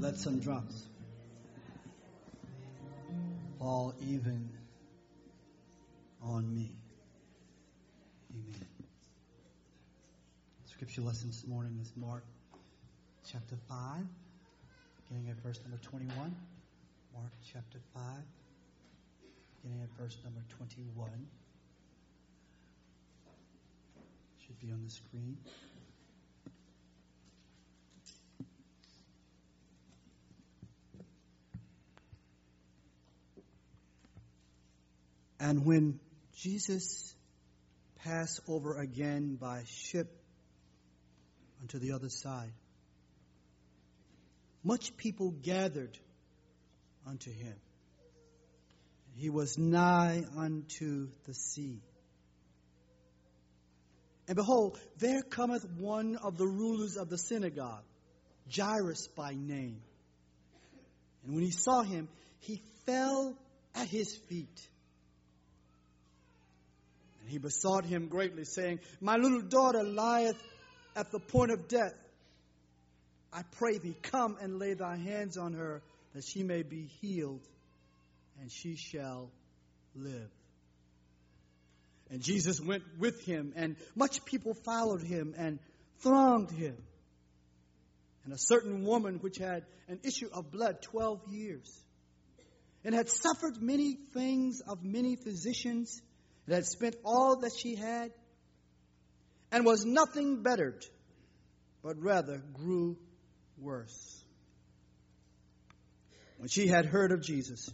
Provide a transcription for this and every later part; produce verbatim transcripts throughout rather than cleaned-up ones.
Let some drums fall even on me. Amen. Scripture lesson this morning is Mark chapter five, beginning at verse number twenty-one. Mark chapter five, beginning at verse number twenty-one. Should be on the screen. And when Jesus passed over again by ship unto the other side, much people gathered unto him. He was nigh unto the sea. And behold, there cometh one of the rulers of the synagogue, Jairus by name. And when he saw him, he fell at his feet. And he besought him greatly, saying, My little daughter lieth at the point of death. I pray thee, come and lay thy hands on her, that she may be healed, and she shall live. And Jesus went with him, and much people followed him and thronged him. And a certain woman which had an issue of blood twelve years, and had suffered many things of many physicians, and had spent all that she had, and was nothing bettered, but rather grew worse. When she had heard of Jesus,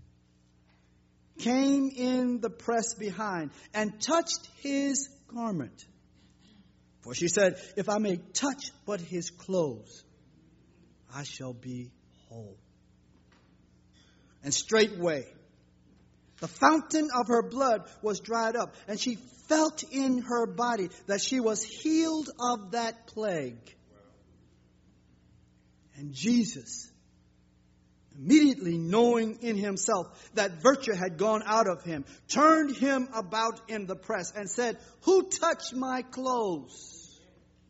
came in the press behind, and touched his garment. For she said, If I may touch but his clothes, I shall be whole. And straightway the fountain of her blood was dried up, and she felt in her body that she was healed of that plague. And Jesus, immediately knowing in himself that virtue had gone out of him, turned him about in the press and said, Who touched my clothes?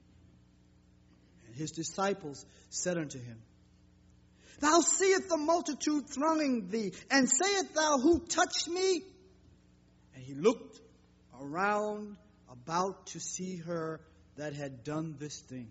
And his disciples said unto him, Thou seest the multitude thronging thee, and sayest thou, Who touched me? And he looked around about to see her that had done this thing.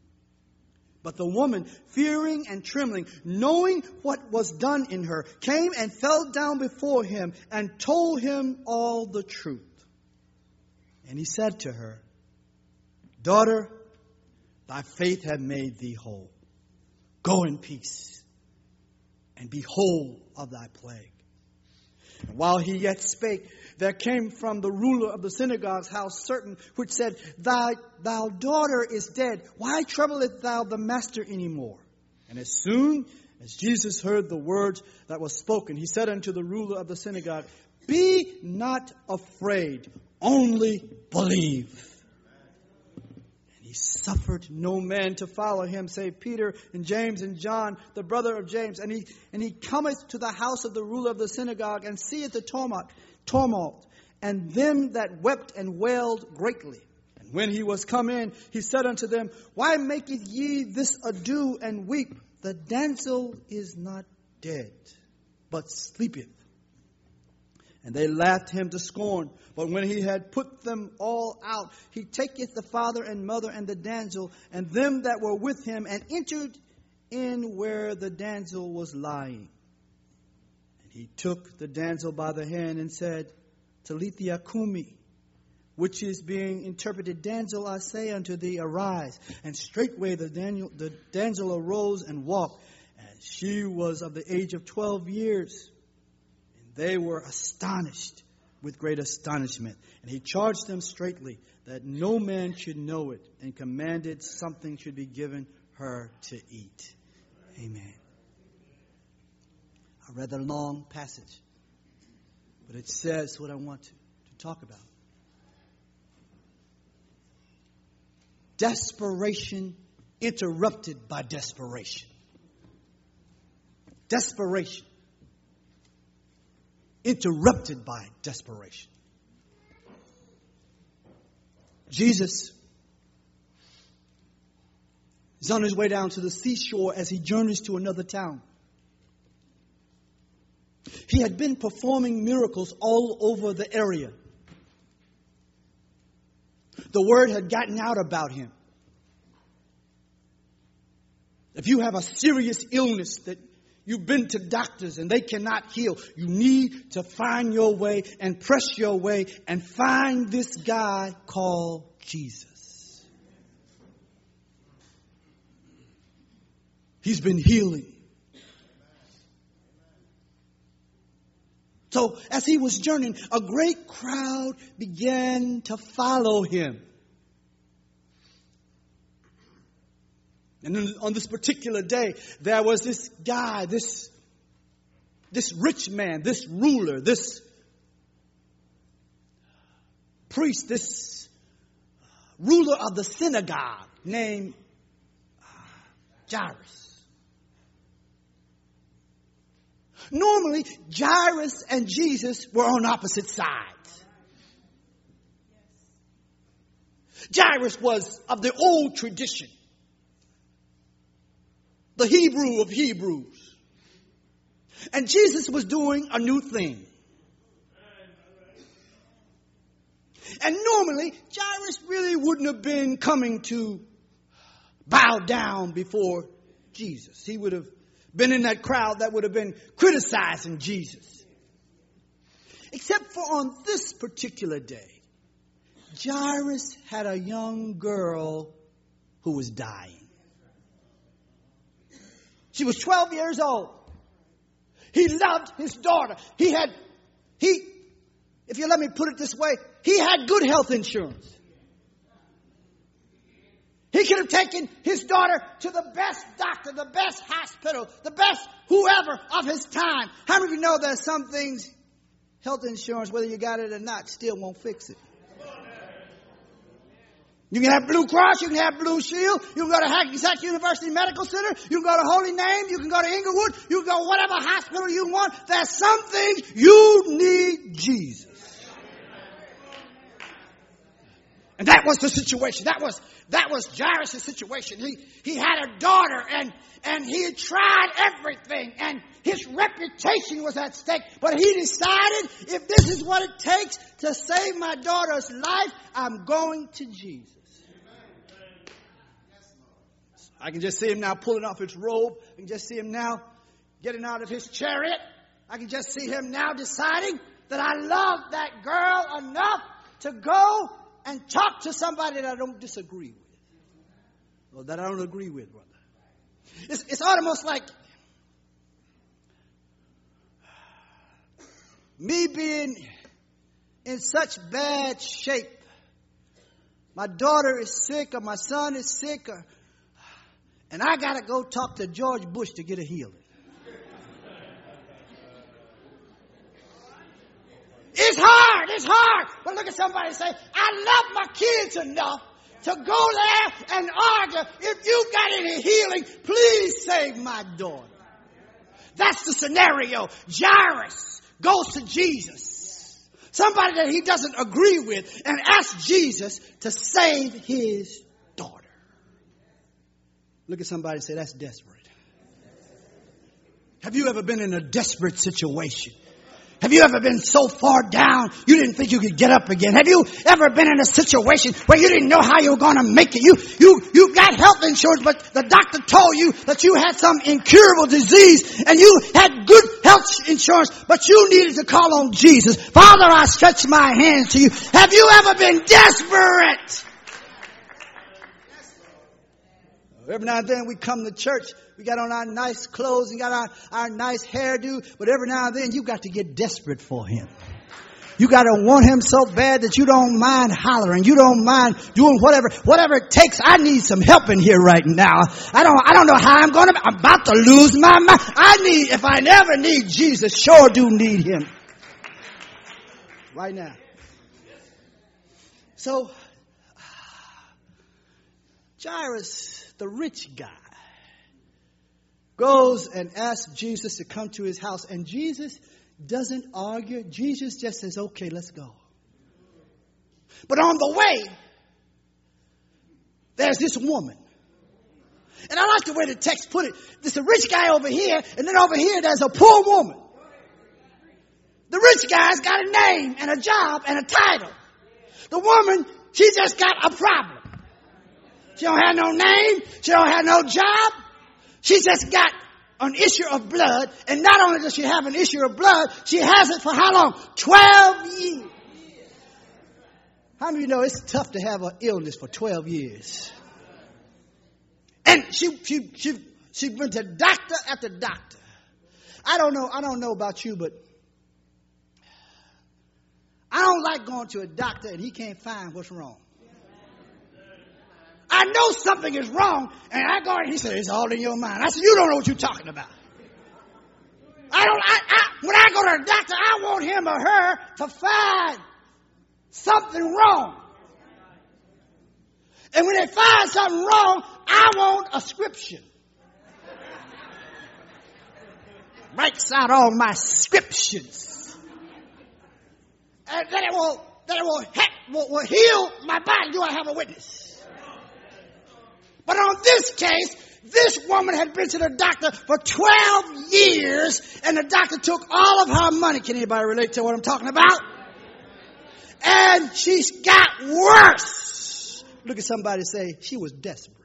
But the woman, fearing and trembling, knowing what was done in her, came and fell down before him and told him all the truth. And he said to her, Daughter, thy faith hath made thee whole. Go in peace, and be whole of thy plague. And while he yet spake, there came from the ruler of the synagogue's house certain which said, Thy, thou daughter is dead. Why troublest thou the master any more? And as soon as Jesus heard the words that was spoken, he said unto the ruler of the synagogue, Be not afraid, only believe. He suffered no man to follow him, save Peter and James and John, the brother of James. And he and he cometh to the house of the ruler of the synagogue, and seeth the tumult, tumult, and them that wept and wailed greatly. And when he was come in, he said unto them, Why maketh ye this ado and weep? The damsel is not dead, but sleepeth. And they laughed him to scorn. But when he had put them all out, he taketh the father and mother and the damsel and them that were with him, and entered in where the damsel was lying. And he took the damsel by the hand and said, Talitha cumi, which is being interpreted, Damsel, I say unto thee, arise. And straightway the, Daniel, the damsel arose and walked. And she was of the age of twelve years. They were astonished with great astonishment. And he charged them straitly that no man should know it, and commanded something should be given her to eat. Amen. A rather long passage, but it says what I want to, to talk about. Desperation interrupted by desperation. Desperation interrupted by desperation. Jesus He's on his way down to the seashore as he journeys to another town. He had been performing miracles all over the area. The word had gotten out about him. If you have a serious illness that you've been to doctors and they cannot heal, you need to find your way and press your way and find this guy called Jesus. He's been healing. So as he was journeying, a great crowd began to follow him. And then on this particular day, there was this guy, this, this rich man, this ruler, this priest, this ruler of the synagogue named Jairus. Normally, Jairus and Jesus were on opposite sides. Jairus was of the old tradition, the Hebrew of Hebrews. And Jesus was doing a new thing. And normally, Jairus really wouldn't have been coming to bow down before Jesus. He would have been in that crowd that would have been criticizing Jesus. Except for on this particular day, Jairus had a young girl who was dying. She was twelve years old. He loved his daughter. He had, he, if you let me put it this way, he had good health insurance. He could have taken his daughter to the best doctor, the best hospital, the best whoever of his time. How many of you know there's some things, health insurance, whether you got it or not, still won't fix it? You can have Blue Cross, you can have Blue Shield, you can go to Hackensack University Medical Center, you can go to Holy Name, you can go to Inglewood, you can go whatever hospital you want. There's some things you need Jesus. And that was the situation. That was that was Jairus' situation. He he had a daughter and and he had tried everything and his reputation was at stake. But he decided, if this is what it takes to save my daughter's life, I'm going to Jesus. I can just see him now pulling off his robe. I can just see him now getting out of his chariot. I can just see him now deciding that I love that girl enough to go and talk to somebody that I don't disagree with. Or that I don't agree with, brother. It's, it's almost like me being in such bad shape. My daughter is sick or my son is sick or, and I got to go talk to George Bush to get a healing. It's hard. It's hard. But look at somebody and say, I love my kids enough to go there and argue. If you got any healing, please save my daughter. That's the scenario. Jairus goes to Jesus, somebody that he doesn't agree with, and asks Jesus to save his daughter. Look at somebody and say, that's desperate. Have you ever been in a desperate situation? Have you ever been so far down you didn't think you could get up again? Have you ever been in a situation where you didn't know how you were going to make it? You, you, you got health insurance, but the doctor told you that you had some incurable disease and you had good health insurance, but you needed to call on Jesus. Father, I stretch my hands to you. Have you ever been desperate? Every now and then we come to church, we got on our nice clothes and got our, our nice hairdo, but every now and then you got to get desperate for him. You got to want him so bad that you don't mind hollering. You don't mind doing whatever, whatever it takes. I need some help in here right now. I don't, I don't know how I'm going to, I'm about to lose my mind. I need, if I never need Jesus, sure do need him. Right now. So, Jairus, the rich guy, goes and asks Jesus to come to his house. And Jesus doesn't argue. Jesus just says, okay, let's go. But on the way, there's this woman And I like the way the text put it. There's a rich guy over here, and then over here there's a poor woman. The rich guy's got a name and a job and a title. The woman, she just got a problem. She don't have no name. She don't have no job. She just got an issue of blood. And not only does she have an issue of blood, she has it for how long? twelve years. How many of you know it's tough to have an illness for twelve years? And she, she, she, she went to doctor after doctor. I don't know, I don't know about you, but I don't like going to a doctor and he can't find what's wrong. I know something is wrong, and I go and he said, it's all in your mind. I said, you don't know what you're talking about. I don't, I, I, when I go to the doctor, I want him or her to find something wrong. And when they find something wrong, I want a scripture. Writes out all my scriptures. And then it will, then it will, will, will heal my body. Do I have a witness? But on this case, this woman had been to the doctor for twelve years, and the doctor took all of her money. Can anybody relate to what I'm talking about? And she's got worse. Look at somebody say, she was desperate.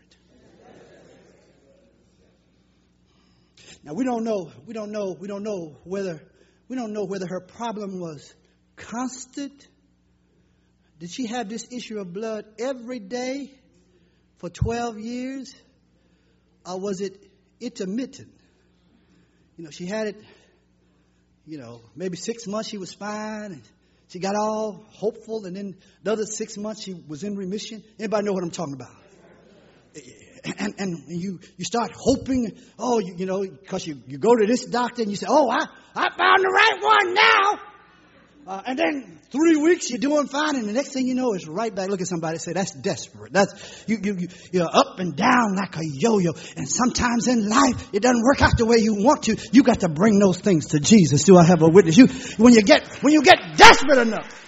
Now we don't know, we don't know, we don't know whether, we don't know whether her problem was constant. Did she have this issue of blood every day for twelve years? Or was it intermittent? You know, she had it, you know, maybe six months she was fine. And she got all hopeful. And then the other six months she was in remission. Anybody know what I'm talking about? And, and you, you start hoping, oh, you, you know, because you, you go to this doctor and you say, oh, I, I found the right one now. Uh, and then three weeks you're doing fine, and the next thing you know it's right back. Look at somebody and say, that's desperate. That's you, you, you, you're up and down like a yo-yo. And sometimes in life it doesn't work out the way you want to. You got to bring those things to Jesus. Do I have a witness? You, when you get, when you get desperate enough.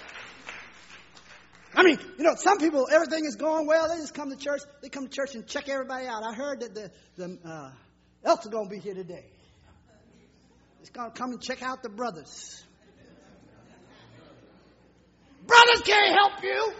I mean, you know, some people, everything is going well. They just come to church. They come to church and check everybody out. I heard that the, the uh, elks are going to be here today. It's going to come and check out the brothers. Brothers can't help you.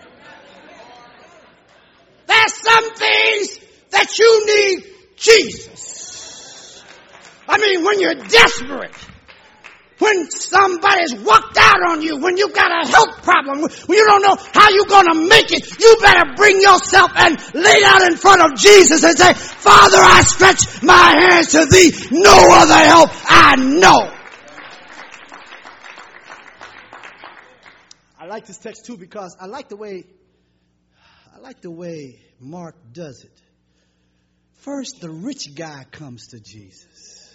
There's some things that you need Jesus. I mean, when you're desperate, when somebody's walked out on you, when you've got a health problem, when you don't know how you're going to make it, you better bring yourself and lay down in front of Jesus and say, Father, I stretch my hands to thee. No other help I know. I like this text too because I like the way I like the way Mark does it. First, the rich guy comes to Jesus.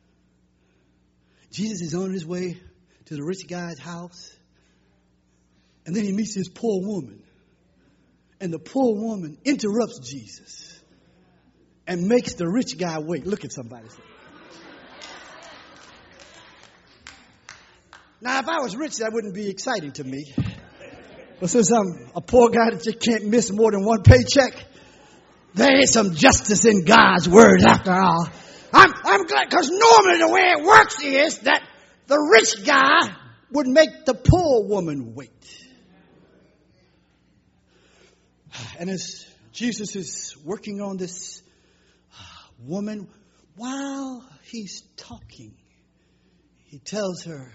Jesus is on his way to the rich guy's house, and then he meets this poor woman, and the poor woman interrupts Jesus and makes the rich guy wait. Look at somebody. Now, if I was rich, that wouldn't be exciting to me. But since I'm a poor guy that just can't miss more than one paycheck, there is some justice in God's word after all. I'm, I'm glad, because normally the way it works is that the rich guy would make the poor woman wait. And as Jesus is working on this woman, while he's talking, he tells her,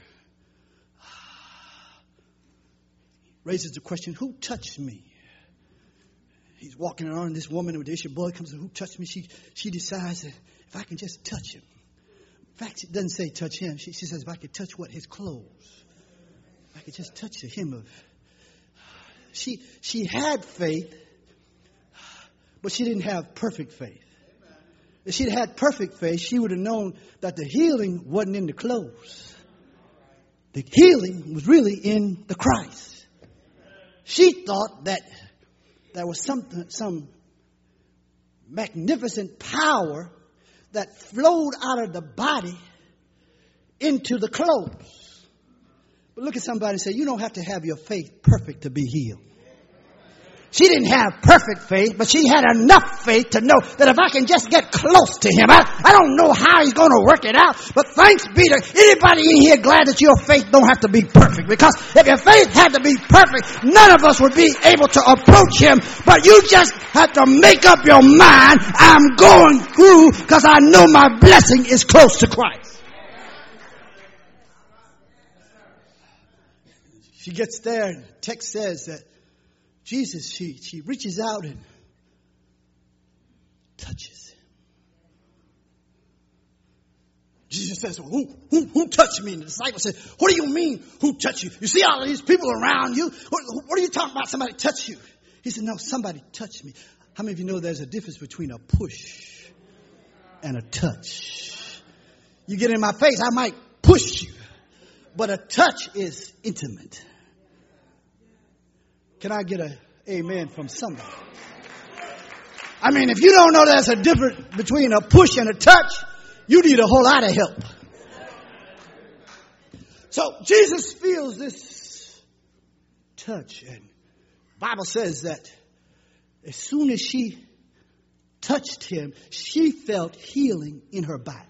raises the question, who touched me? He's walking around, and this woman with the issue of blood comes and who touched me? She she decides that if I can just touch him. In fact, it doesn't say touch him. She, she says if I could touch what? His clothes. If I could just touch the hem of. She she had faith, but she didn't have perfect faith. If she'd had perfect faith, she would have known that the healing wasn't in the clothes. The healing was really in the Christ. She thought that there was some, some magnificent power that flowed out of the body into the clothes. But look at somebody and say, you don't have to have your faith perfect to be healed. She didn't have perfect faith, but she had enough faith to know that if I can just get close to him, I, I don't know how he's going to work it out, but thanks be to anybody in here glad that your faith don't have to be perfect. Because if your faith had to be perfect, none of us would be able to approach him. But you just have to make up your mind, I'm going through because I know my blessing is close to Christ. She gets there and the text says that Jesus, she, she reaches out and touches him. Jesus says, well, who, who, who touched me? And the disciples said, what do you mean, who touched you? You see all of these people around you? What, what are you talking about? Somebody touched you. He said, no, somebody touched me. How many of you know there's a difference between a push and a touch? You get in my face, I might push you. But a touch is intimate. Can I get a amen from somebody? I mean, if you don't know there's a difference between a push and a touch, you need a whole lot of help. So Jesus feels this touch, and the Bible says that as soon as she touched him, she felt healing in her body.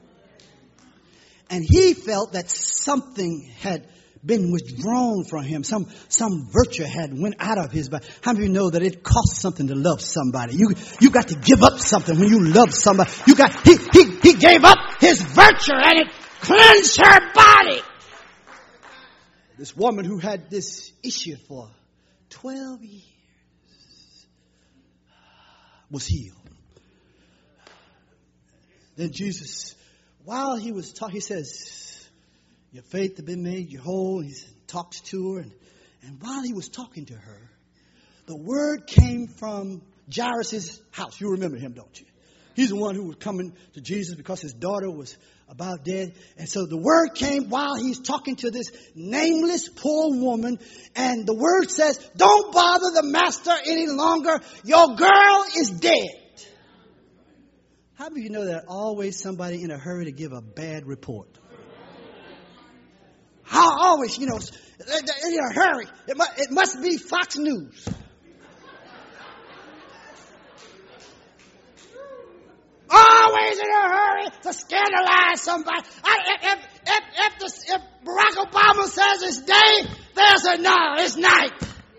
And he felt that something had been withdrawn from him. Some some virtue had went out of his body. How many of you know that it costs something to love somebody? You you got to give up something when you love somebody. You got he he he gave up his virtue and it cleansed her body. This woman who had this issue for twelve years was healed. Then Jesus, while he was talking, he says, your faith has been made, you're whole. He talks to her. And, and while he was talking to her, the word came from Jairus' house. You remember him, don't you? He's the one who was coming to Jesus because his daughter was about dead. And so the word came while he's talking to this nameless poor woman. And the word says, don't bother the master any longer. Your girl is dead. How do you know there's always somebody in a hurry to give a bad report? How always, you know, in a hurry. It must, it must be Fox News. Always in a hurry to scandalize somebody. I, if, if, if, the, if Barack Obama says it's day, there's a no, it's night.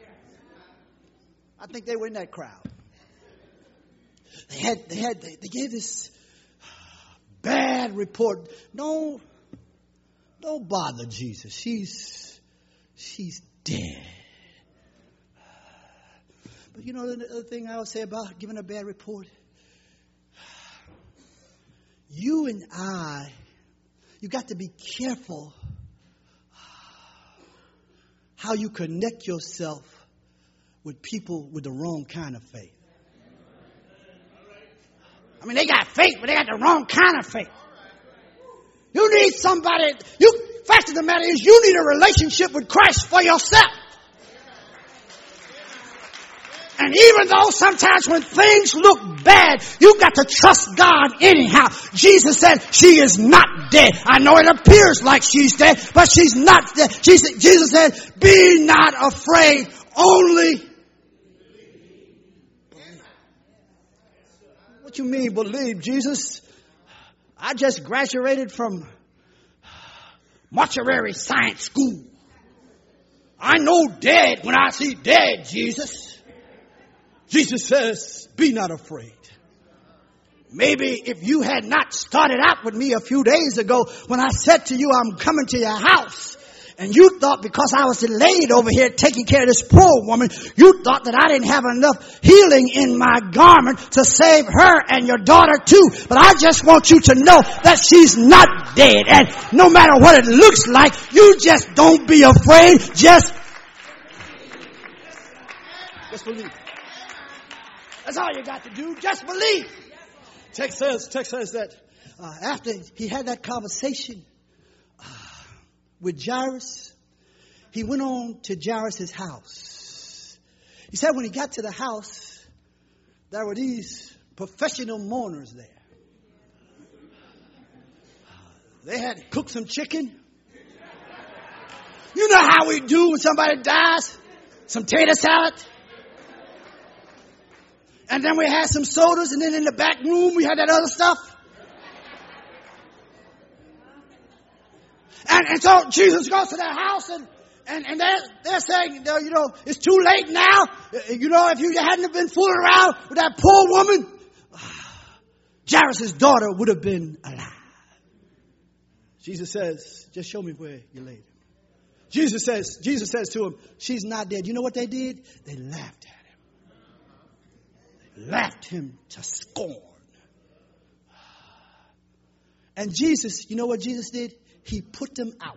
I think they were in that crowd. They had, they had, they, they gave this bad report. No, don't bother Jesus. She's, she's dead. But you know the other thing I would say about giving a bad report? You and I, you got to be careful how you connect yourself with people with the wrong kind of faith. I mean, they got faith, but they got the wrong kind of faith. You need somebody, you, fact of the matter is you need a relationship with Christ for yourself. And even though sometimes when things look bad, you got to trust God anyhow. Jesus said she is not dead. I know it appears like she's dead, but she's not dead. Jesus, Jesus said, be not afraid, only what you mean believe, Jesus? I just graduated from mortuary science school. I know dead when I see dead, Jesus. Jesus says, be not afraid. Maybe if you had not started out with me a few days ago when I said to you, I'm coming to your house, and you thought because I was delayed over here taking care of this poor woman, you thought that I didn't have enough healing in my garment to save her and your daughter too. But I just want you to know that she's not dead. And no matter what it looks like, you just don't be afraid. Just, just believe. That's all you got to do. Just believe. Text says, text says that uh, after he had that conversation uh, with Jairus, he went on to Jairus' house. He said when he got to the house, there were these professional mourners there. They had cooked some chicken. You know how we do when somebody dies? Some tater salad. And then we had some sodas, and then in the back room we had that other stuff. And, and so Jesus goes to their house, and, and, and they're, they're saying, you know, it's too late now. You know, if you hadn't been fooling around with that poor woman, Jairus' daughter would have been alive. Jesus says, just show me where you laid her. Jesus says, Jesus says to him, she's not dead. You know what they did? They laughed at him. They laughed him to scorn. And Jesus, you know what Jesus did? He put them out.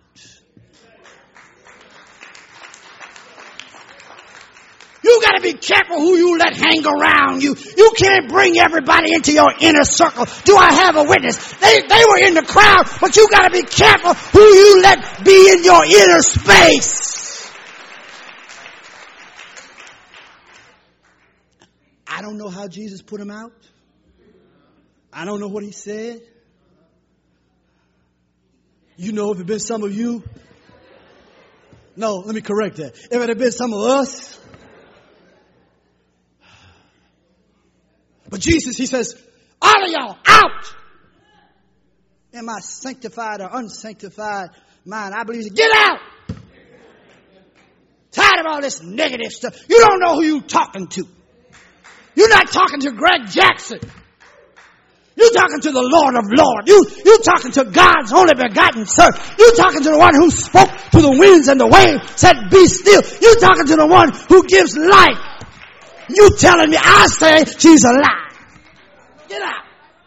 You got to be careful who you let hang around you. You can't bring everybody into your inner circle. Do I have a witness? They, they were in the crowd, but you got to be careful who you let be in your inner space. I don't know how Jesus put them out. I don't know what he said. You know, if it had been some of you. No, let me correct that. If it had been some of us. But Jesus, he says, all of y'all out. In my sanctified or unsanctified mind, I believe, get out. Tired of all this negative stuff. You don't know who you're talking to. You're not talking to Greg Jackson. You're talking to the Lord of Lords. You, you're talking to God's only begotten Son. You're talking to the one who spoke to the winds and the waves, said, be still. You're talking to the one who gives life. You telling me, I say she's alive. Get out.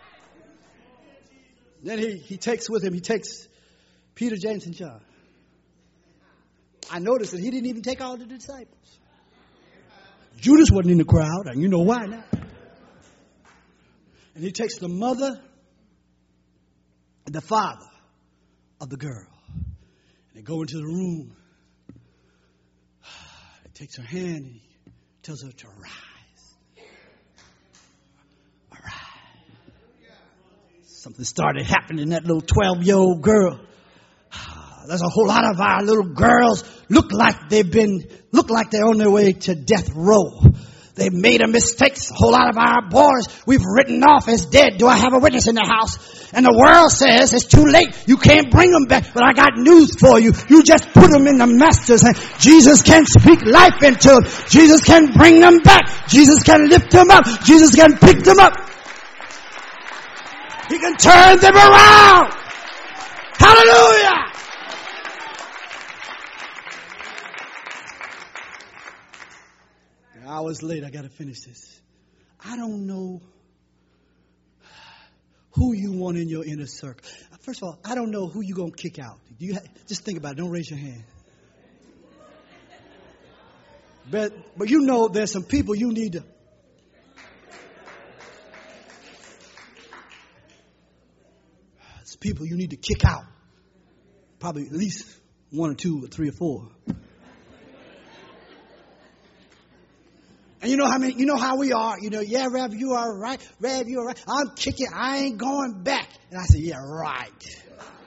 Then he, he takes with him, he takes Peter, James, and John. I noticed that he didn't even take all the disciples. Judas wasn't in the crowd, and you know why now. And he takes the mother and the father of the girl. And they go into the room. He takes her hand and he tells her to rise. Arise. Something started happening in that little twelve-year-old girl. There's a whole lot of our little girls look like they've been, look like they're on their way to death row. They've made a mistake. A whole lot of our boys we've written off as dead. Do I have a witness in the house? And the world says it's too late. You can't bring them back. But I got news for you. You just put them in the master's hand. Jesus can speak life into them. Jesus can bring them back. Jesus can lift them up. Jesus can pick them up. He can turn them around. Hallelujah. I was late. I got to finish this. I don't know who you want in your inner circle. First of all, I don't know who you're going to kick out. Do you have, just think about it. Don't raise your hand. But, but you know there's some people you need to. There's people you need to kick out. Probably at least one or two or three or four. And you know how many, you know how we are. You know, yeah, Rev, you are right. Rev, you are right. I'm kicking. I ain't going back. And I said, yeah, right.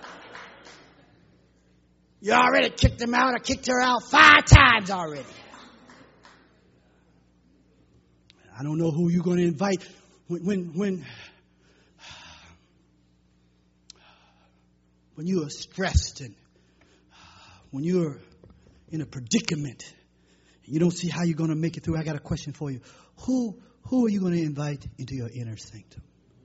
You already kicked him out. I kicked her out five times already. I don't know who you're going to invite when, when, when, when you are stressed and when you're in a predicament. You don't see how you're going to make it through. I got a question for you. Who who are you going to invite into your inner sanctum?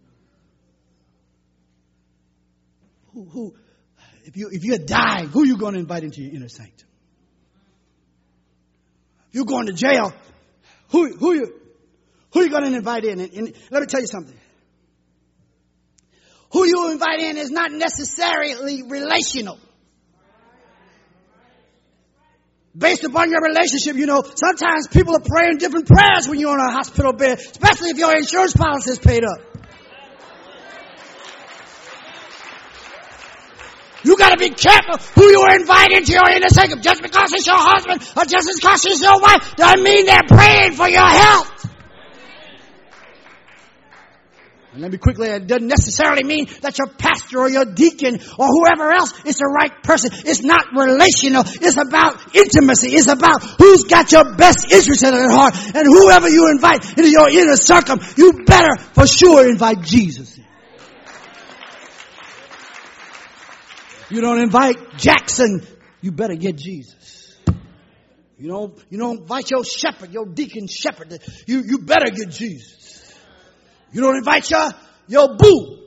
Who who if you if you're dying, who are you going to invite into your inner sanctum? If you're going to jail, who who you who are you going to invite in? And, and let me tell you something. Who you invite in is not necessarily relational. Based upon your relationship, you know, sometimes people are praying different prayers when you're on a hospital bed, especially if your insurance policy is paid up. You got to be careful who you are inviting to your inner sanctum. Just because it's your husband or just because it's your wife doesn't mean they're praying for your health. And let me quickly, it doesn't necessarily mean that your pastor or your deacon or whoever else is the right person. It's not relational. It's about intimacy. It's about who's got your best interest at heart. And whoever you invite into your inner circle, you better for sure invite Jesus. You don't invite Jackson, you better get Jesus. You don't, you don't invite your shepherd, your deacon shepherd, you, you better get Jesus. You don't invite your, your boo.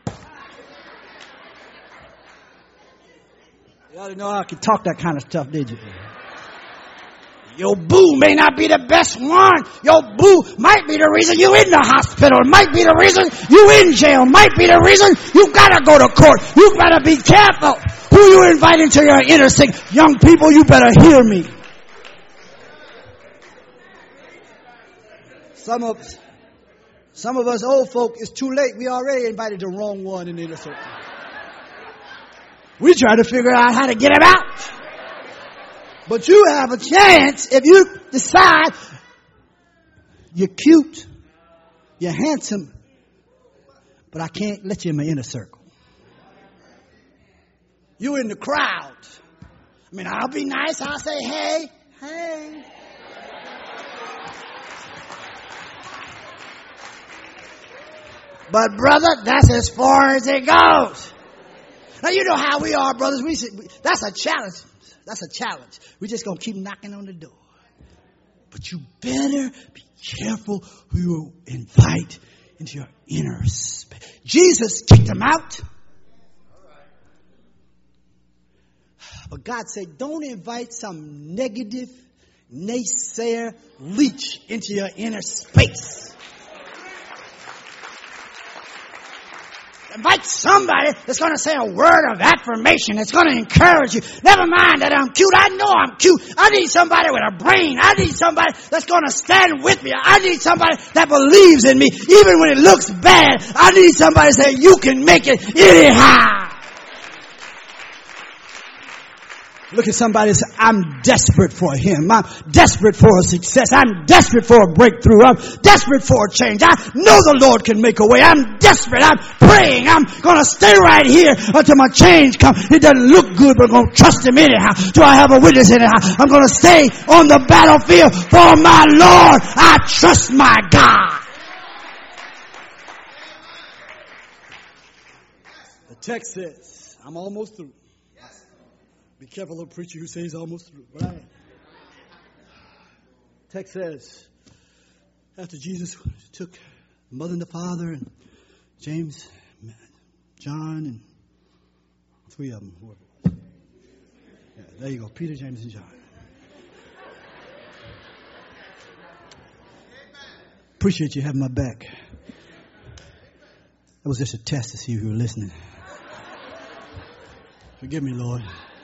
You ought to know how I can talk that kind of stuff, did you? Your boo may not be the best one. Your boo might be the reason you in the hospital. Might be the reason you in jail. Might be the reason you gotta go to court. You better be careful who you invite into your inner circle. Young people, you better hear me. Some of us, some of us old folk, it's too late. We already invited the wrong one in the inner circle. We try to figure out how to get him out. But you have a chance if you decide you're cute, you're handsome, but I can't let you in my inner circle. You in the crowd. I mean, I'll be nice. I'll say, hey, hey. But brother, that's as far as it goes. Now you know how we are, brothers. We, that's a challenge. That's a challenge. We're just going to keep knocking on the door. But you better be careful who you invite into your inner space. Jesus kicked them out. But God said, don't invite some negative, naysayer leech into your inner space. Invite somebody that's going to say a word of affirmation. That's going to encourage you. Never mind that I'm cute. I know I'm cute. I need somebody with a brain. I need somebody that's going to stand with me. I need somebody that believes in me. Even when it looks bad, I need somebody to say, you can make it anyhow. Look at somebody and say, I'm desperate for him. I'm desperate for a success. I'm desperate for a breakthrough. I'm desperate for a change. I know the Lord can make a way. I'm desperate. I'm praying. I'm going to stay right here until my change comes. It doesn't look good, but I'm going to trust him anyhow. Do I have a witness anyhow? I'm going to stay on the battlefield for my Lord. I trust my God. The text says, I'm almost through. Be careful of a preacher who says he's almost through. But I am. Text says, after Jesus took mother and the father and James, John, and three of them. Yeah, there you go. Peter, James, and John. Appreciate you having my back. That was just a test to see if you were listening. Forgive me, Lord.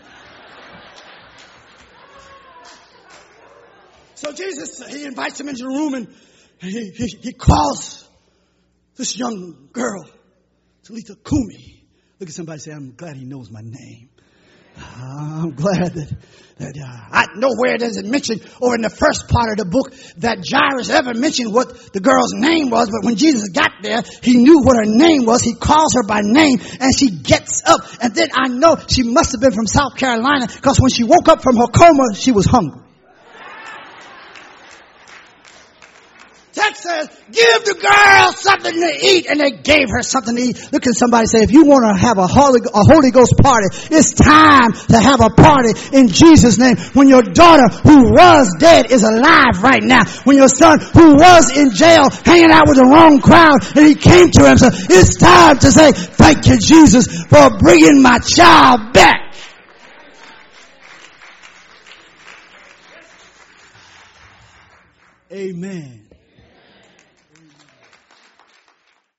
So Jesus, he invites him into the room and he, he, he calls this young girl, Talitha Kumi. Look at somebody and say, I'm glad he knows my name. Uh, I'm glad that, that uh, I, nowhere does it mention, or in the first part of the book, that Jairus ever mentioned what the girl's name was. But when Jesus got there, he knew what her name was. He calls her by name and she gets up. And then I know she must have been from South Carolina, because when she woke up from her coma, she was hungry. Text says, give the girl something to eat. And they gave her something to eat. Look at somebody and say, if you want to have a Holy, a Holy Ghost party, it's time to have a party in Jesus' name. When your daughter who was dead is alive right now. When your son who was in jail hanging out with the wrong crowd and he came to him, so it's time to say, thank you, Jesus, for bringing my child back. Amen.